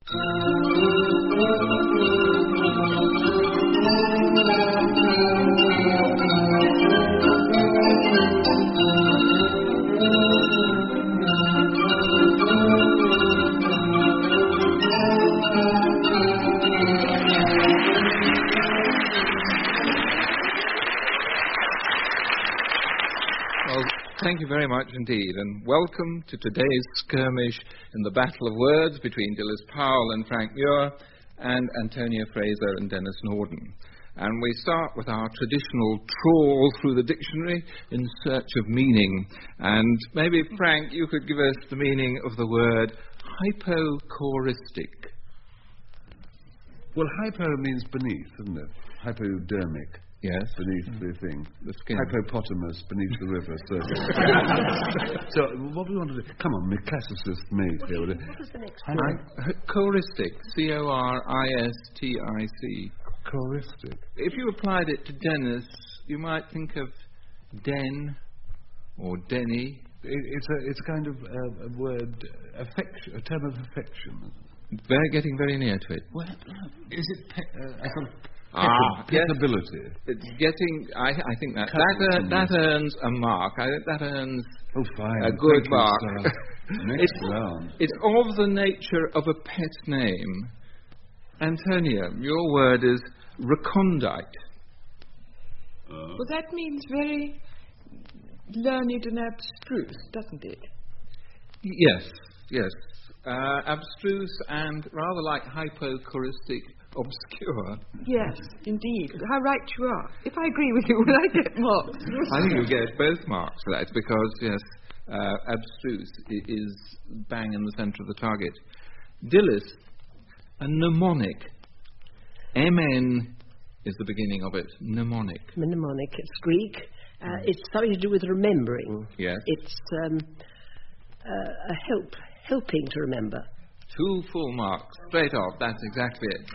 Thank you very much indeed, and welcome to today's skirmish in the battle of words between Dilys Powell and Frank Muir, and Antonia Fraser and Denis Norden. And we start with our traditional trawl through the dictionary in search of meaning. And maybe, Frank, you could give us the meaning of the word hypochoristic. Well, hypo means beneath, isn't it? Hypodermic. Yes. Beneath the thing. The skin. Hippopotamus beneath the river. So what do we want to do? Come on, me classicist mate here. What was the next word? Choristic. C-O-R-I-S-T-I-C. Choristic. If you applied it to Denis, you might think of Den or Denny. It's kind of a word, affection, a term of affection. They're getting very near to it. Well, is it a sort of petability? Yes. It's getting. I think that earns a mark. I think that earns a good mark. Next round. It's of the nature of a pet name. Antonia, your word is recondite. Well, that means very learned and abstruse, doesn't it? Yes. Abstruse and rather like hypochoristic, obscure. Yes, indeed. How right you are. If I agree with you, will I get marks? I think you'll get both marks for that, because, yes, abstruse is bang in the centre of the target. Dilys, a mnemonic. MN is the beginning of it. Mnemonic. Mnemonic. It's Greek. It's something to do with remembering. Yes. It's helping to remember. 2 full marks, straight off. That's exactly it.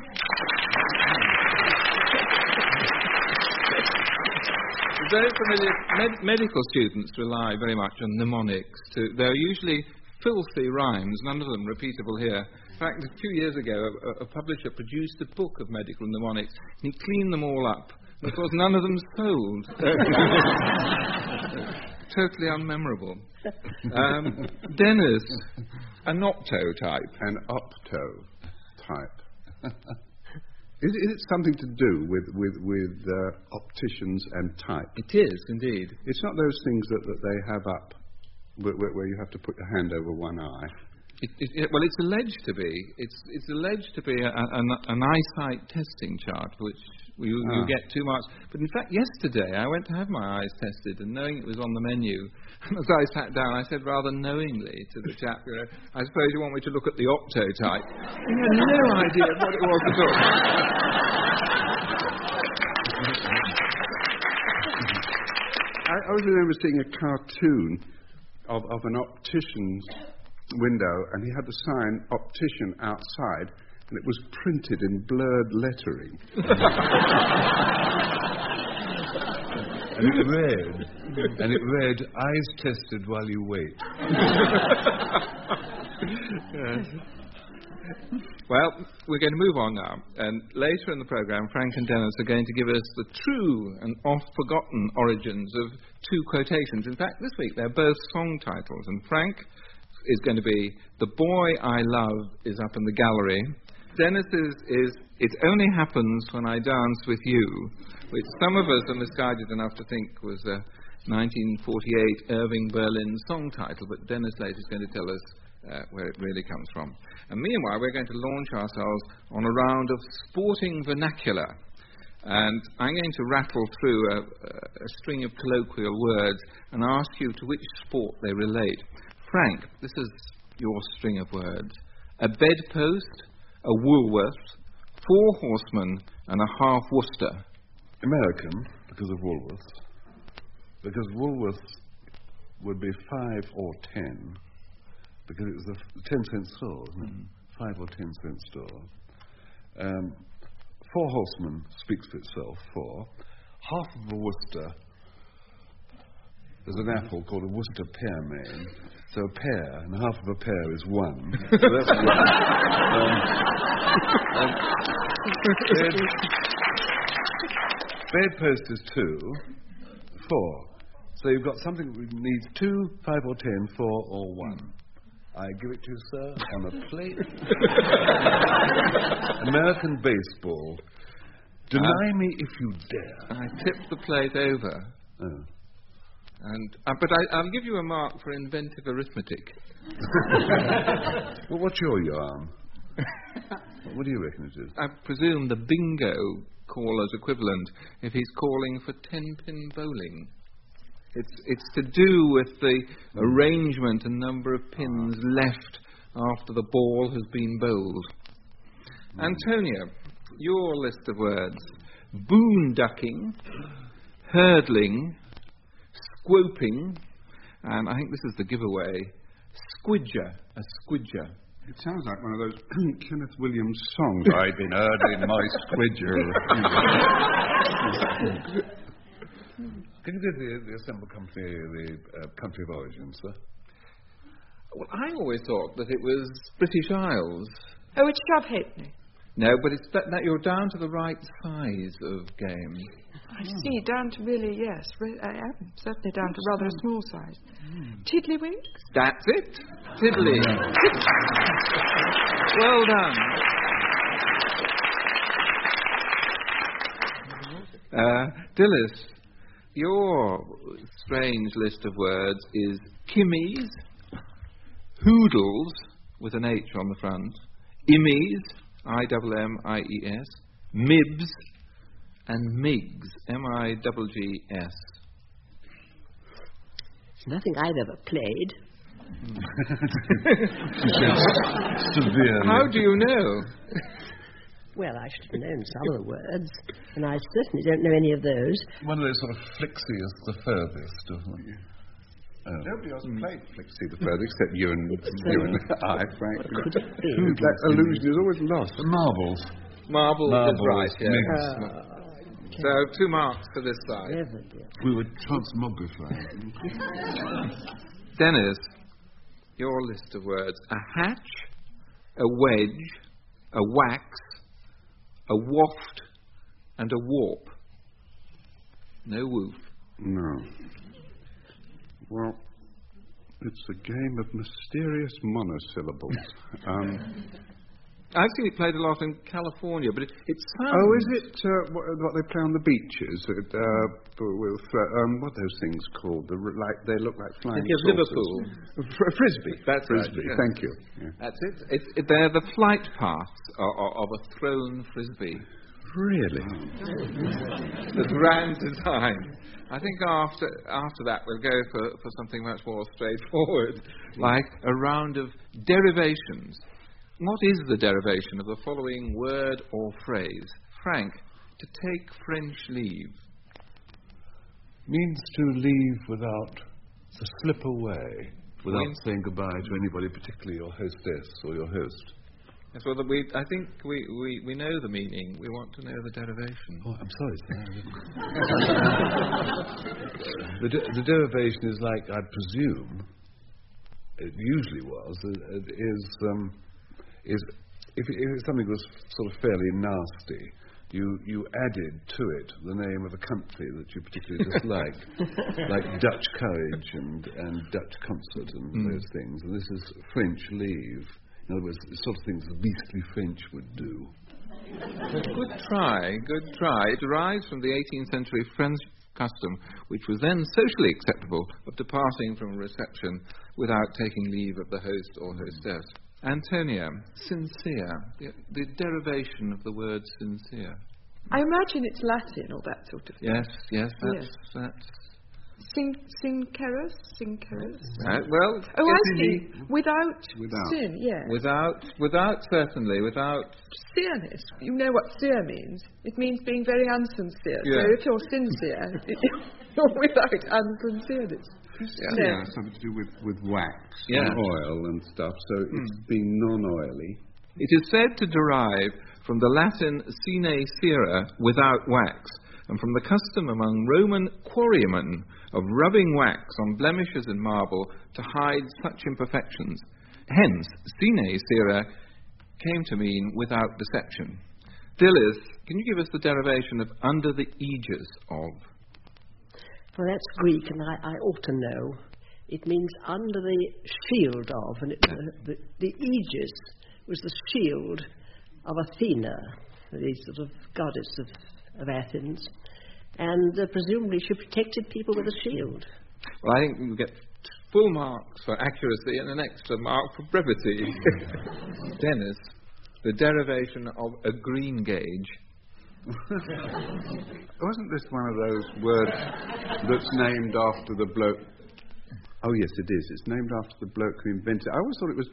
Very familiar. Medical students rely very much on mnemonics. They're usually filthy rhymes, none of them repeatable here. In fact, a few years ago, a publisher produced a book of medical mnemonics, and he cleaned them all up. And of course, none of them sold. Totally unmemorable. Denis, an optotype. An optotype. Is it something to do with opticians and type? It is, indeed. It's not those things that they have up where you have to put your hand over one eye. Well, it's alleged to be. It's alleged to be an eyesight testing chart, which you get 2 marks. But in fact, yesterday I went to have my eyes tested, and knowing it was on the menu, as I sat down, I said rather knowingly to the chap, I suppose you want me to look at the optotype. He had no idea what it was at all. I always remember seeing a cartoon of an optician's window, and he had the sign optician outside, and it was printed in blurred lettering. and it read, eyes tested while you wait. Yes. Well, we're going to move on now, and later in the programme, Frank and Denis are going to give us the true and oft-forgotten origins of 2 quotations. In fact, this week they're both song titles, and Frank is going to be The Boy I Love is Up in the Gallery. Denis is It Only Happens When I Dance With You, which some of us are misguided enough to think was a 1948 Irving Berlin song title, but Denis later is going to tell us where it really comes from. And meanwhile, we're going to launch ourselves on a round of sporting vernacular. And I'm going to rattle through a string of colloquial words and ask you to which sport they relate. Frank, this is your string of words. A bedpost, a Woolworth, 4 horsemen, and a half Worcester. American, because of Woolworths. Because Woolworths would be 5 or 10, because it was a 10-cent store, wasn't it? 5 or 10-cent store. 4 horsemen speaks for itself. 4. Half of a Worcester. There's an apple called a Worcester pearmain. So a pear, and half of a pear is 1. So that's 1. Bedpost is 2, 4. So you've got something that needs 2, 5 or 10, 4 or 1. I give it to you, sir, on a plate. American baseball. Deny me if you dare. I tipped the plate over. Oh. But I'll give you a mark for inventive arithmetic. Well, what's your yarn? What do you reckon it is? I presume the bingo caller's equivalent if he's calling for 10-pin bowling. It's to do with the arrangement and number of pins left after the ball has been bowled. Antonia, your list of words: boonducking, hurdling, squoping, and I think this is the giveaway, squidger, a squidger. It sounds like one of those Kenneth Williams songs. I've been hurdling my squidger. Can you give the assembled company the country of origin, sir? Well, I always thought that it was British Isles. Oh, it's Shove Halfpenny. No, but it's that you're down to the right size of game. I see, down to really, yes. I am certainly down to rather a small size. Tiddlywinks? That's it. Tiddly. Well done. Dilys, your strange list of words is kimmies, hoodles, with an H on the front, immies, I-M-M-I-E-S, mibs, and migs, M-I-G-G-S. It's nothing I've ever played. Severely. How do you know? Well, I should have known some of the words, and I certainly don't know any of those. One of those sort of Flixie is the furthest, isn't it? Nobody else played Flixie the furthest except you and I, Frank. What could it be? That illusion is always lost. The marbles. Marbles is right, yes. Migs. So 2 marks for this side. Never did. We were transmogrifying. Dennis, your list of words: a hatch, a wedge, a wax, a waft, and a warp. No woof. No. Well, it's a game of mysterious monosyllables. I've seen it played a lot in California, but it sounds... Oh, is it what they play on the beaches? With what are those things called? They look like flying saucers. Liverpool. Frisbee. That's Frisbee. right, yes. Thank you. Yeah. That's it. They're the flight paths of a thrown frisbee. Really? The grand design. I think after that we'll go for something much more straightforward, like a round of derivations. What is the derivation of the following word or phrase? Frank, to take French leave. Means to leave without, to slip away, without saying goodbye to anybody, particularly your hostess or your host. Yes, well, I think we know the meaning. We want to know the derivation. Oh, I'm sorry, sir. The derivation is like, I presume, it usually was, is if something was sort of fairly nasty, you added to it the name of a country that you particularly disliked, like Dutch courage and Dutch concert and those things. And this is French leave. In other words, the sort of things the beastly French would do. Good try. It derives from the 18th century French custom, which was then socially acceptable, of departing from a reception without taking leave of the host or hostess. Antonia, sincere, the derivation of the word sincere. I imagine it's Latin or that sort of thing. Yes, that's... Sincerus? Well, oh, yes, I see. indeed. Without sin, yes. Without certainly, without... Sincereness. You know what sincere means. It means being very unsincere. Yeah. So if you're sincere, you're without unsincereness. Yeah, something to do with wax and oil and stuff, so it's being non-oily. It is said to derive from the Latin sine cera, without wax, and from the custom among Roman quarrymen of rubbing wax on blemishes in marble to hide such imperfections. Hence, sine cera came to mean without deception. Dilys, can you give us the derivation of under the aegis of? Well, that's Greek, and I ought to know. It means under the shield of, and the aegis was the shield of Athena, the sort of goddess of Athens, and presumably she protected people with a shield. Well, I think you get full marks for accuracy and an extra mark for brevity. Dennis, the derivation of a green gauge. Wasn't this one of those words that's named after the bloke? Oh, yes, it is. It's named after the bloke who invented it. I always thought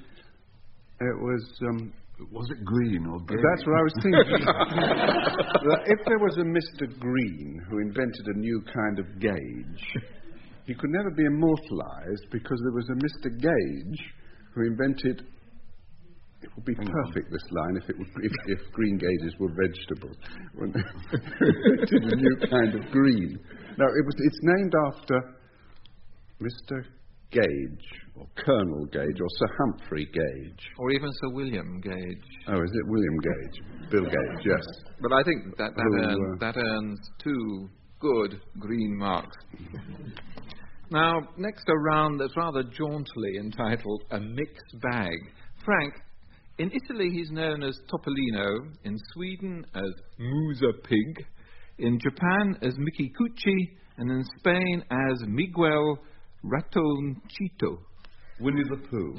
was it green or gauge? That's what I was thinking. That if there was a Mr. Green who invented a new kind of gauge, he could never be immortalised because there was a Mr. Gauge who invented. It would be perfect, this line, if green gauges were vegetables. When they invented a new kind of green. No, it's named after Mr. Gage, or Colonel Gage, or Sir Humphrey Gage. Or even Sir William Gage. Oh, is it William Gage? Bill Gage, yes. But I think that earns 2 good green marks. Now, next a round that's rather jauntily entitled A Mixed Bag. Frank, in Italy he's known as Topolino, in Sweden as Musa Pig, in Japan as Mickey Cucci, and in Spain as Miguel Ratoncito. Winnie the Pooh.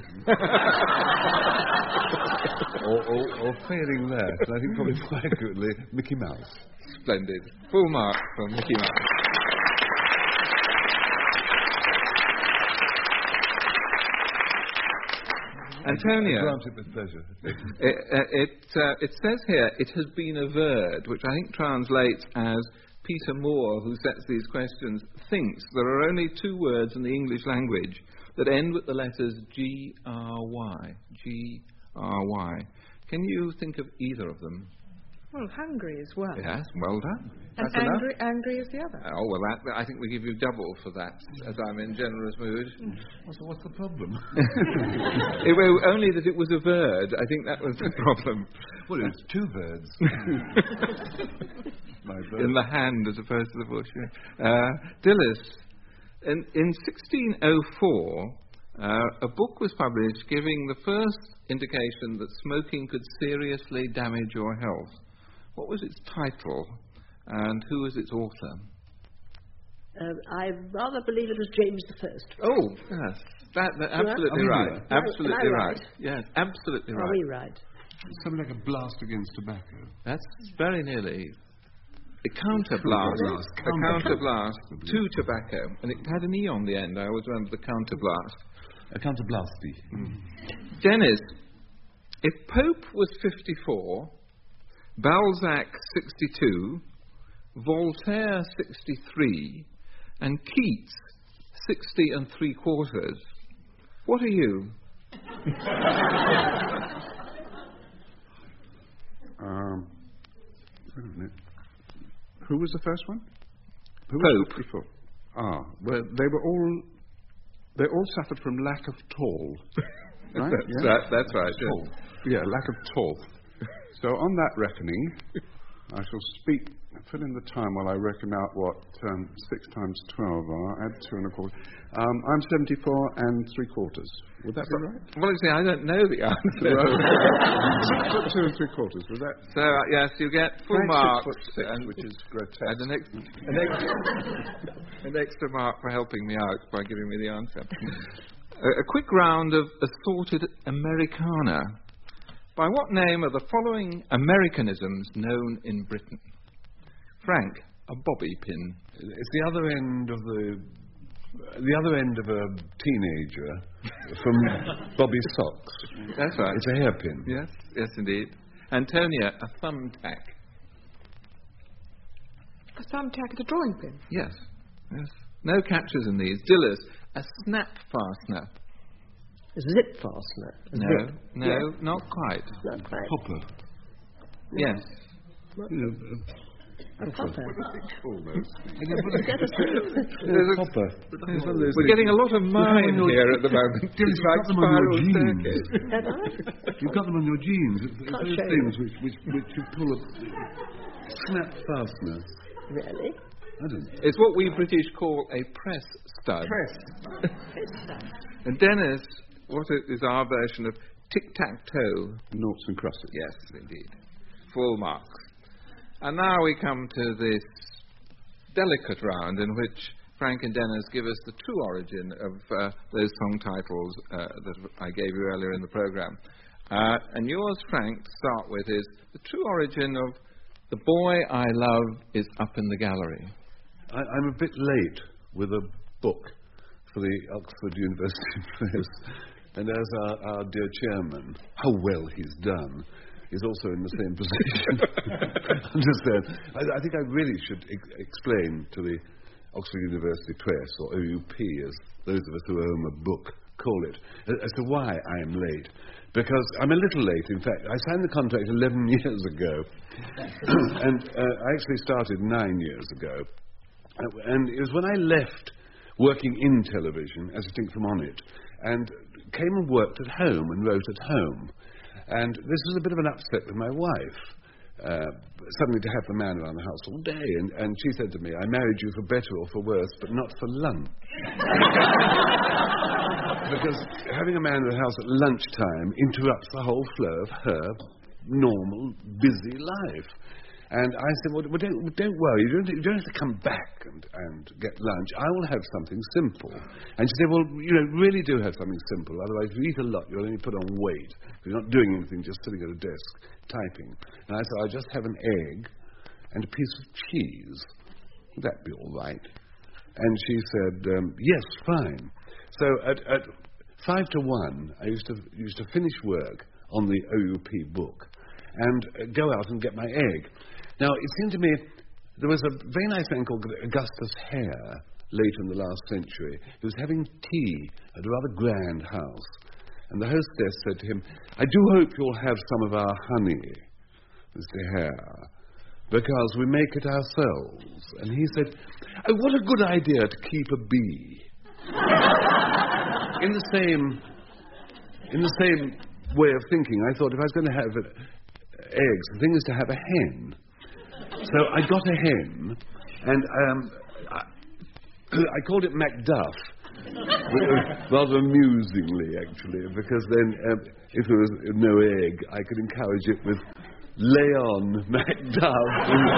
or failing that, I think probably more accurately, Mickey Mouse. Splendid. Full mark from Mickey Mouse. Antonia. Granted with pleasure. It says here, it has been averred, which I think translates as Peter Moore, who sets these questions, thinks there are only 2 words in the English language that end with the letters G-R-Y. G-R-Y. Can you think of either of them? Well, hungry as well. Yes, well done. And angry is the other. Oh, well, I think we give you double for that, as I'm in generous mood. So what's the problem? Only that it was averred. I think that was the problem. Well, it's 2 birds. In the hand as opposed to the bush. Dilys, in 1604, a book was published giving the first indication that smoking could seriously damage your health. What was its title, and who was its author? I rather believe it was James I. Oh, yes. That's absolutely right. Absolutely right. Yes, absolutely right. Are we right? Something like a blast against tobacco. That's very nearly a counterblast. A counterblast to tobacco. And it had an E on the end. I always remember the counterblast. A counterblasty. Dennis, if Pope was 54, Balzac 62, Voltaire 63, and Keats 60 3/4, what are you? Wait a minute. Who was the first one? Pope. Before? Well, they all suffered from lack of tall. Right? That's right. Tall. Yeah, lack of tall. So on that reckoning, I shall fill in the time while I reckon out what 6 times 12 are. Add 2 1/4. I'm 74 3/4. Would that be right? Well, see, I don't know the answer. 6 foot 2 3/4. Was that? So yes, you get full marks, 6 foot 6, which is grotesque. And an extra mark for helping me out by giving me the answer. A quick round of assorted Americana. By what name are the following Americanisms known in Britain? Frank, a bobby pin. It's the other end of a teenager from Bobby Socks. That's right. It's a hairpin. Yes, indeed. Antonia, a thumbtack. A thumbtack is a drawing pin. Yes. No catches in these. Dilys, a snap fastener. A zip fastener. No, not quite. Not quite. Popper. Yes. A copper. Almost. There's a copper. We're getting a lot of mine here at the moment. It's like spiral staircase. You've got them on your jeans. It's Can't those show things which you pull a snap fastener. Really? I don't know. It's what we British call a press stud. And Dennis, what is our version of tic-tac-toe? Noughts and crosses. Yes, indeed. Full marks. And now we come to this delicate round in which Frank and Dennis give us the true origin of those song titles that I gave you earlier in the programme. And yours, Frank, to start with, is the true origin of The Boy I Love Is Up in the Gallery. I'm a bit late with a book for the Oxford University Press, and as our dear chairman, how well he's done, is also in the same position. Understand? I think I really should explain to the Oxford University Press, or OUP, as those of us who own a book call it, as to why I am late. Because I'm a little late, in fact. I signed the contract 11 years ago, and I actually started 9 years ago. And it was when I left working in television, as distinct from on it, and came and worked at home and wrote at home. And this was a bit of an upset with my wife, suddenly to have the man around the house all day. And she said to me, I married you for better or for worse, but not for lunch. Because having a man in the house at lunchtime interrupts the whole flow of her normal, busy life. And I said, well, don't worry, you don't have to come back and get lunch. I will have something simple. And she said, well, really do have something simple. Otherwise, if you eat a lot, you'll only put on weight. You're not doing anything, just sitting at a desk, typing. And I said, I'll just have an egg and a piece of cheese. Would that be all right? And she said, yes, fine. So at 5 to 1, I used to finish work on the OUP book and go out and get my egg. Now, it seemed to me there was a very nice man called Augustus Hare, late in the last century, who was having tea at a rather grand house. And the hostess said to him, I do hope you'll have some of our honey, Mr. Hare, because we make it ourselves. And he said, oh, what a good idea to keep a bee. In the same way of thinking, I thought if I was going to have eggs, the thing is to have a hen. So I got a hen, and I called it Macduff, rather amusingly, actually, because then if there was no egg, I could encourage it with Leon Macduff.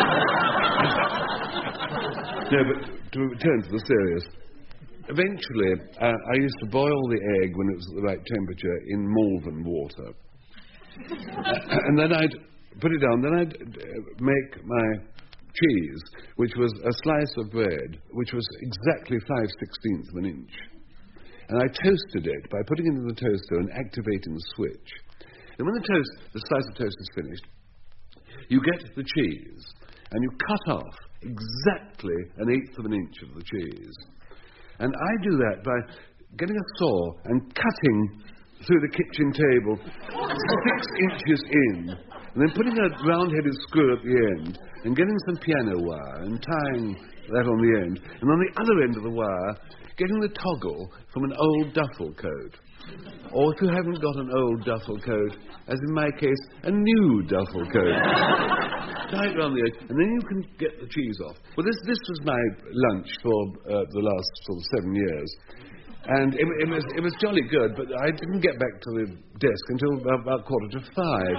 No, but to return to the serious, eventually I used to boil the egg when it was at the right temperature in Malvern water. And then I'd put it down, then I'd make my cheese, which was a slice of bread, which was exactly 5/16 of an inch. And I toasted it by putting it in the toaster and activating the switch. And when the slice of toast is finished, you get the cheese, and you cut off exactly 1/8 of an inch of the cheese. And I do that by getting a saw and cutting through the kitchen table 6 inches in, and then putting a round-headed screw at the end, and getting some piano wire and tying that on the end, and on the other end of the wire, getting the toggle from an old duffel coat. Or if you haven't got an old duffel coat, as in my case, a new duffel coat. Tie it around the edge, and then you can get the cheese off. Well, this was my lunch for the last sort of 7 years. And it was jolly good, but I didn't get back to the desk until about 5:15.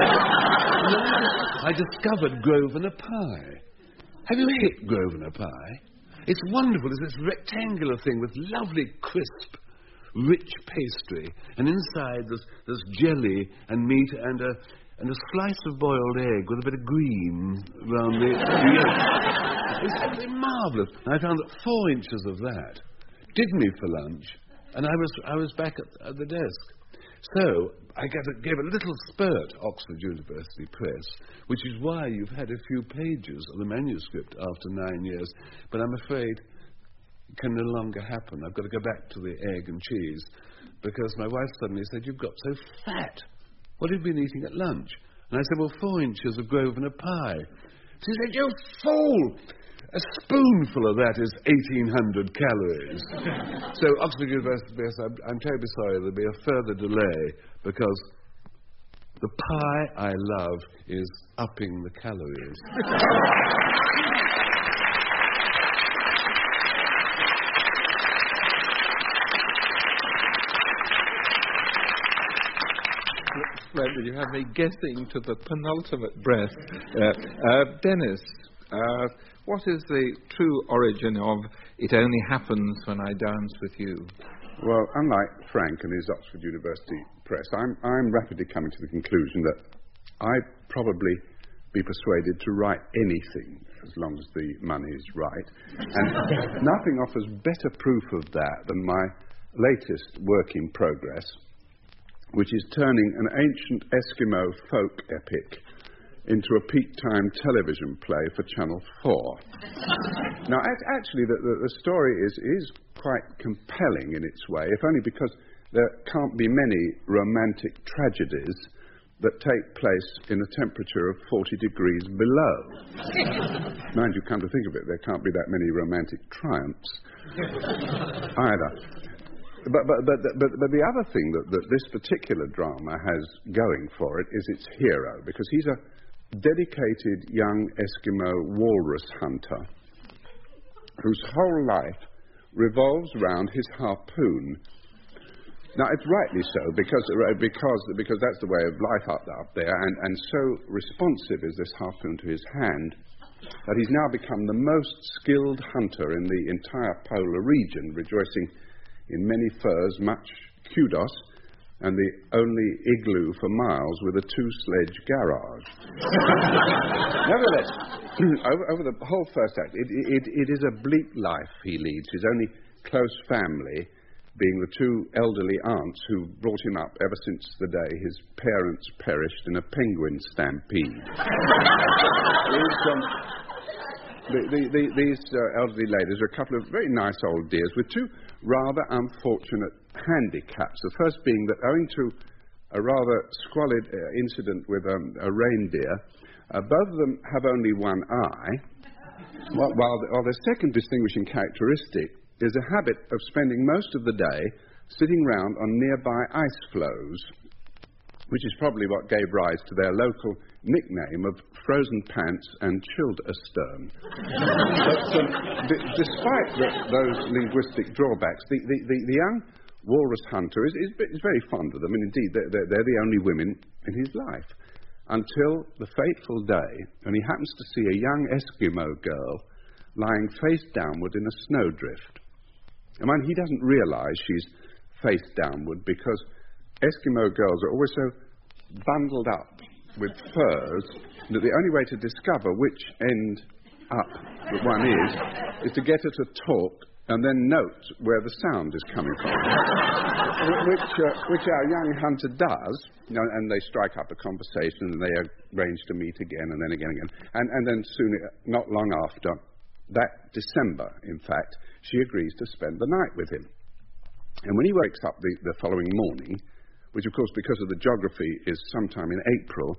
I discovered Grosvenor pie. Have you hit Grosvenor pie? It's wonderful. It's this rectangular thing with lovely, crisp, rich pastry, and inside there's jelly and meat and a slice of boiled egg with a bit of green round the yolk. It's absolutely marvellous. I found that 4 inches of that did me for lunch, and I was back at the desk. So I gave a little spurt, Oxford University Press, which is why you've had a few pages of the manuscript after 9 years. But I'm afraid it can no longer happen. I've got to go back to the egg and cheese, because my wife suddenly said, you've got so fat. What have you been eating at lunch? And I said, well, 4 inches of Grosvenor pie. She said, "You fool! A spoonful of that is 1,800 calories." So, Oxford University Press, I'm terribly sorry there'll be a further delay because the pie I love is upping the calories. Splendid. You have me guessing to the penultimate breath. Dennis, what is the true origin of "It Only Happens When I Dance With You"? Well, unlike Frank and his Oxford University Press, I'm rapidly coming to the conclusion that I'd probably be persuaded to write anything as long as the money is right. And nothing offers better proof of that than my latest work in progress, which is turning an ancient Eskimo folk epic into a peak-time television play for Channel 4. Now, actually, the story is quite compelling in its way, if only because there can't be many romantic tragedies that take place in a temperature of 40 degrees below. Mind you, come to think of it, there can't be that many romantic triumphs either. But the other thing that this particular drama has going for it is its hero, because he's a dedicated young Eskimo walrus hunter whose whole life revolves around his harpoon. Now, it's rightly so, because that's the way of life up there, and so responsive is this harpoon to his hand that he's now become the most skilled hunter in the entire polar region, rejoicing in many furs, much kudos, and the only igloo for miles with a two-sledge garage. Nevertheless, over the whole first act, it is a bleak life he leads. His only close family being the two elderly aunts who brought him up ever since the day his parents perished in a penguin stampede. These elderly ladies are a couple of very nice old dears with two rather unfortunate handicaps. The first being that, owing to a rather squalid incident with a reindeer, both of them have only one eye, while their second distinguishing characteristic is a habit of spending most of the day sitting round on nearby ice floes, which is probably what gave rise to their local nickname of Frozen Pants and Chilled Astern. But despite those linguistic drawbacks, the young walrus hunter is very fond of them, and indeed they're the only women in his life, until the fateful day when he happens to see a young Eskimo girl lying face downward in a snowdrift. And mind, he doesn't realise she's face downward because Eskimo girls are always so bundled up with furs that the only way to discover which end up that one is to get her to talk and then note where the sound is coming from, which our young hunter does, and they strike up a conversation and they arrange to meet again and then again, and then soon, not long after, that December, in fact, she agrees to spend the night with him. And when he wakes up the following morning, which, of course, because of the geography, is sometime in April,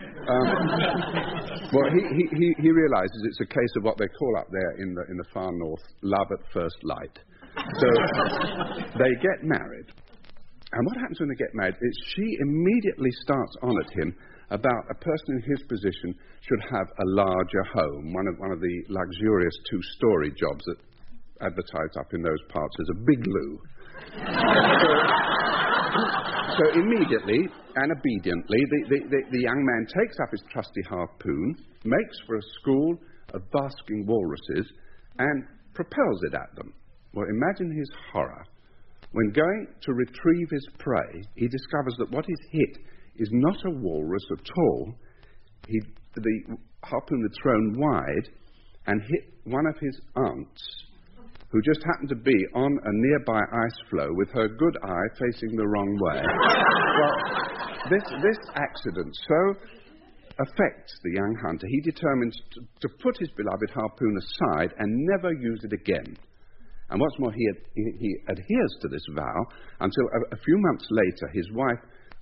well, he realises it's a case of what they call up there in the far north, love at first light. So they get married. And what happens when they get married is she immediately starts on at him about a person in his position should have a larger home, one of the luxurious two-story jobs that advertised up in those parts as a bigloo. So immediately and obediently, the young man takes up his trusty harpoon, makes for a school of basking walruses, and propels it at them. Well, imagine his horror when, going to retrieve his prey, he discovers that what he's hit is not a walrus at all. The harpoon had thrown wide and hit one of his aunts, who just happened to be on a nearby ice floe with her good eye facing the wrong way. Well, this accident so affects the young hunter, he determines to put his beloved harpoon aside and never use it again. And what's more, he adheres to this vow until a few months later his wife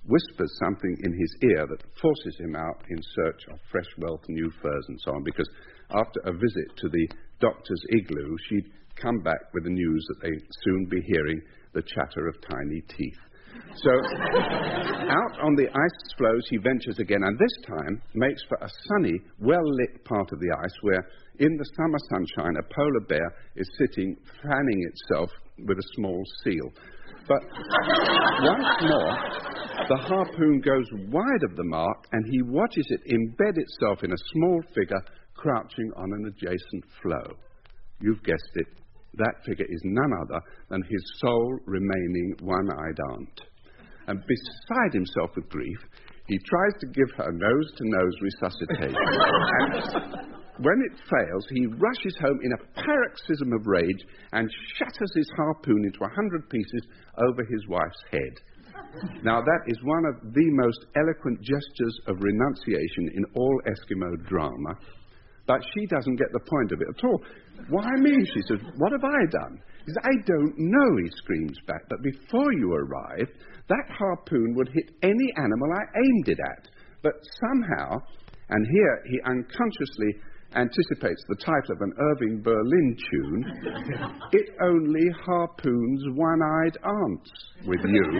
whispers something in his ear that forces him out in search of fresh wealth, new furs and so on, because after a visit to the doctor's igloo, she'd come back with the news that they'd soon be hearing the chatter of tiny teeth. So out on the ice floes he ventures again, and this time makes for a sunny, well-lit part of the ice where, in the summer sunshine, a polar bear is sitting, fanning itself with a small seal. But once more, the harpoon goes wide of the mark, and he watches it embed itself in a small figure crouching on an adjacent floe. You've guessed it. That figure is none other than his sole remaining one-eyed aunt. And beside himself with grief, he tries to give her nose-to-nose resuscitation. And when it fails, he rushes home in a paroxysm of rage and shatters his harpoon into 100 pieces over his wife's head. Now, that is one of the most eloquent gestures of renunciation in all Eskimo drama. But she doesn't get the point of it at all. Why me? She says, what have I done? He says, I don't know, he screams back, but before you arrived, that harpoon would hit any animal I aimed it at. But somehow, and here he unconsciously anticipates the title of an Irving Berlin tune, it only harpoons one-eyed aunts with you.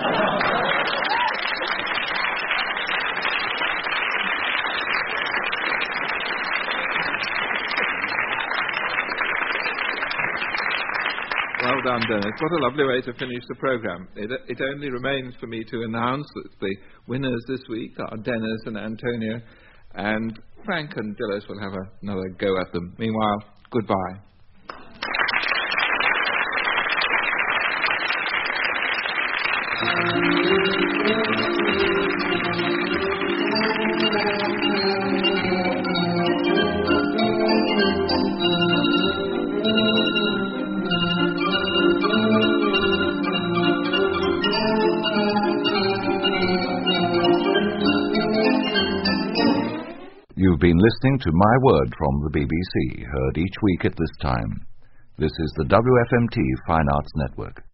Well done, Dennis. What a lovely way to finish the programme. It only remains for me to announce that the winners this week are Dennis and Antonia, and Frank and Dilys will have another go at them. Meanwhile, goodbye. You've been listening to My Word from the BBC, heard each week at this time. This is the WFMT Fine Arts Network.